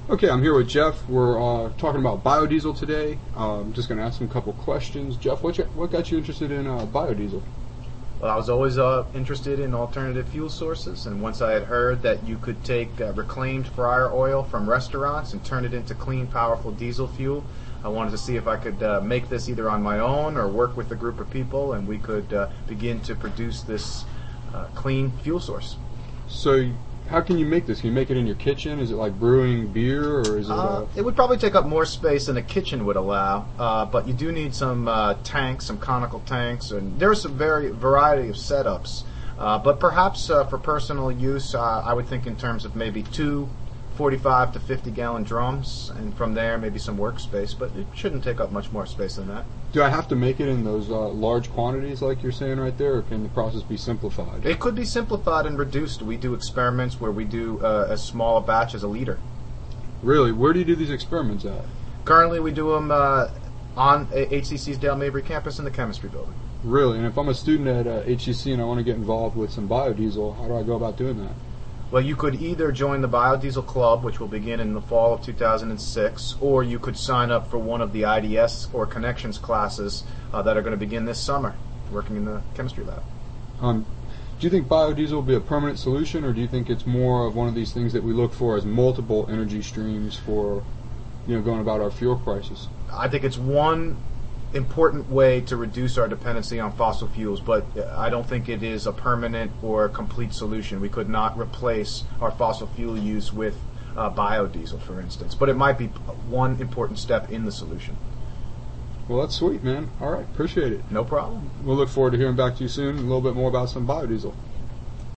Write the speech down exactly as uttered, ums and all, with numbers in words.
Okay, I'm here with Jeff. We're uh, talking about biodiesel today. Uh, I'm just going to ask him a couple questions. Jeff, what, you, what got you interested in uh, biodiesel? Well, I was always uh, interested in alternative fuel sources, and once I had heard that you could take uh, reclaimed fryer oil from restaurants and turn it into clean, powerful diesel fuel, I wanted to see if I could uh, make this either on my own or work with a group of people, and we could uh, begin to produce this uh, clean fuel source. So, how can you make this? Can you make it in your kitchen? Is it like brewing beer, or is it? Uh, uh, it would probably take up more space than a kitchen would allow, uh, but you do need some uh, tanks, some conical tanks, and there's a very variety of setups. Uh, but perhaps uh, for personal use, uh, I would think in terms of maybe two forty-five to fifty gallon drums, and from there maybe some workspace, but it shouldn't take up much more space than that. Do I have to make it in those uh, large quantities like you're saying right there, or can the process be simplified? It could be simplified and reduced. We do experiments where we do uh, as small a batch as a liter. Really? Where do you do these experiments at? Currently we do them uh, on H C C's Dale Mabry campus in the chemistry building. Really? And if I'm a student at uh, H C C and I want to get involved with some biodiesel, how do I go about doing that? Well, you could either join the Biodiesel Club, which will begin in the fall of two thousand six, or you could sign up for one of the I D S or Connections classes uh, that are going to begin this summer, working in the chemistry lab. Um, do you think biodiesel will be a permanent solution, or do you think it's more of one of these things that we look for as multiple energy streams for, you know, going about our fuel crisis? I think it's one important way to reduce our dependency on fossil fuels, but I don't think it is a permanent or complete solution. We could not replace our fossil fuel use with uh, biodiesel, for instance, but it might be one important step in the solution. Well, that's sweet, man. All right, appreciate it. No problem. We'll look forward to hearing back to you soon, a little bit more about some biodiesel.